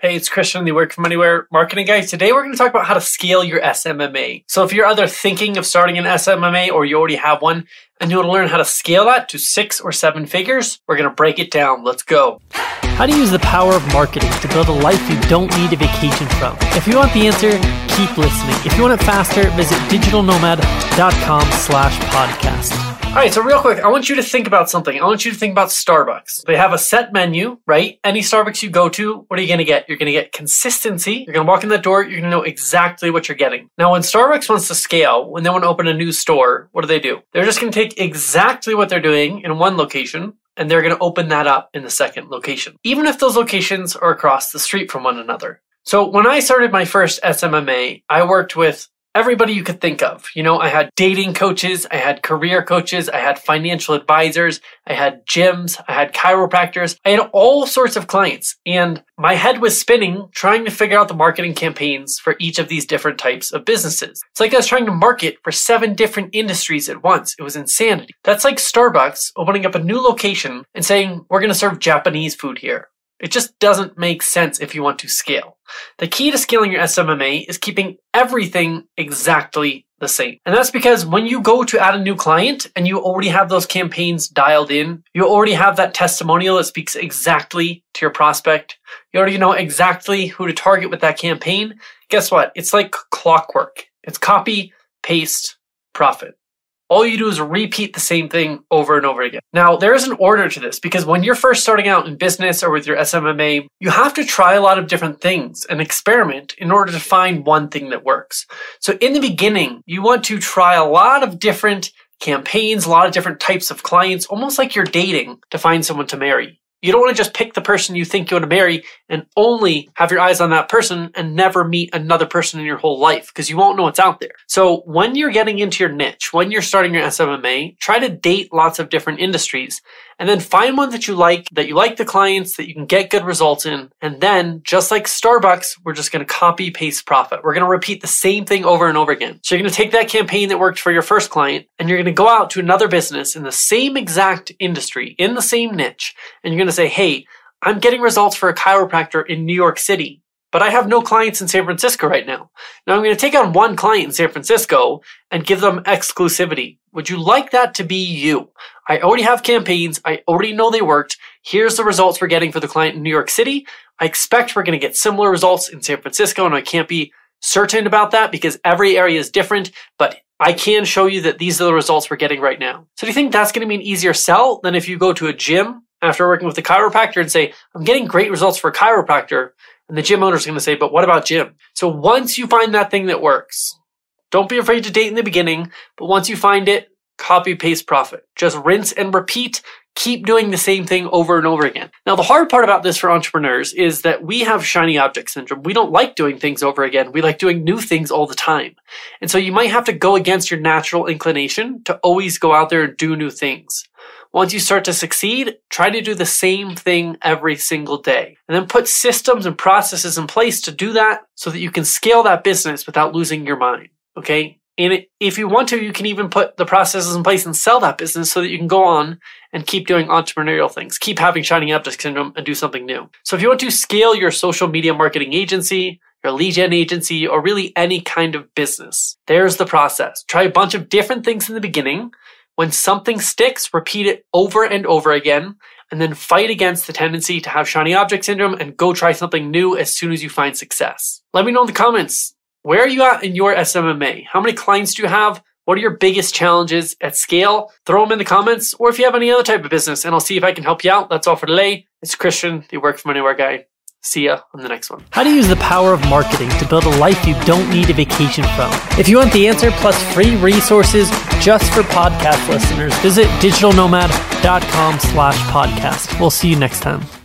Hey, it's Christian, the Work From Anywhere marketing guy. Today we're going to talk about how to scale your SMMA. So if you're either thinking of starting an SMMA or you already have one and you want to learn how to scale that to 6 or 7 figures, we're going to break it down. Let's go. How to use the power of marketing to build a life you don't need a vacation from. If you want the answer, keep listening. If you want it faster, visit digitalnomad.com/podcast. All right, so real quick, I want you to think about something. I want you to think about Starbucks. They have a set menu, right? Any Starbucks you go to, what are you going to get? You're going to get consistency. You're going to walk in that door. You're going to know exactly what you're getting. Now, when Starbucks wants to scale, when they want to open a new store, what do? They're just going to take exactly what they're doing in one location, and they're going to open that up in the second location, even if those locations are across the street from one another. So when I started my first SMMA, I worked with everybody you could think of. You know, I had dating coaches, I had career coaches, I had financial advisors, I had gyms, I had chiropractors, I had all sorts of clients. And my head was spinning trying to figure out the marketing campaigns for each of these different types of businesses. It's like I was trying to market for 7 different industries at once. It was insanity. That's like Starbucks opening up a new location and saying, we're going to serve Japanese food here. It just doesn't make sense if you want to scale. The key to scaling your SMMA is keeping everything exactly the same. And that's because when you go to add a new client and you already have those campaigns dialed in, you already have that testimonial that speaks exactly to your prospect, you already know exactly who to target with that campaign, guess what? It's like clockwork. It's copy, paste, profit. All you do is repeat the same thing over and over again. Now, there is an order to this because when you're first starting out in business or with your SMMA, you have to try a lot of different things and experiment in order to find one thing that works. So in the beginning, you want to try a lot of different campaigns, a lot of different types of clients, almost like you're dating to find someone to marry. You don't want to just pick the person you think you want to marry and only have your eyes on that person and never meet another person in your whole life because you won't know what's out there. So when you're getting into your niche, when you're starting your SMMA, try to date lots of different industries and then find one that you like the clients, that you can get good results in. And then just like Starbucks, we're just going to copy, paste, profit. We're going to repeat the same thing over and over again. So you're going to take that campaign that worked for your first client and you're going to go out to another business in the same exact industry, in the same niche. And you're going to say, hey, I'm getting results for a chiropractor in New York City, but I have no clients in San Francisco right now. Now I'm going to take on one client in San Francisco and give them exclusivity. Would you like that to be you? I already have campaigns. I already know they worked. Here's the results we're getting for the client in New York City. I expect we're going to get similar results in San Francisco, and I can't be certain about that because every area is different, but I can show you that these are the results we're getting right now. So do you think that's going to be an easier sell than if you go to a gym after working with a chiropractor and say, I'm getting great results for a chiropractor, and the gym owner is going to say, but what about gym? So once you find that thing that works, don't be afraid to date in the beginning, but once you find it, copy, paste, profit. Just rinse and repeat. Keep doing the same thing over and over again. Now, the hard part about this for entrepreneurs is that we have shiny object syndrome. We don't like doing things over again. We like doing new things all the time. And so you might have to go against your natural inclination to always go out there and do new things. Once you start to succeed, try to do the same thing every single day. And then put systems and processes in place to do that so that you can scale that business without losing your mind. Okay? And if you want to, you can even put the processes in place and sell that business so that you can go on and keep doing entrepreneurial things, keep having shiny object syndrome and do something new. So if you want to scale your social media marketing agency, your lead gen agency, or really any kind of business, there's the process. Try a bunch of different things in the beginning. When something sticks, repeat it over and over again, and then fight against the tendency to have shiny object syndrome and go try something new as soon as you find success. Let me know in the comments. Where are you at in your SMMA? How many clients do you have? What are your biggest challenges at scale? Throw them in the comments, or if you have any other type of business, and I'll see if I can help you out. That's all for today. It's Christian, the Work From Anywhere guy. See ya on the next one. How to use the power of marketing to build a life you don't need a vacation from. If you want the answer plus free resources just for podcast listeners, visit digitalnomad.com/podcast. We'll see you next time.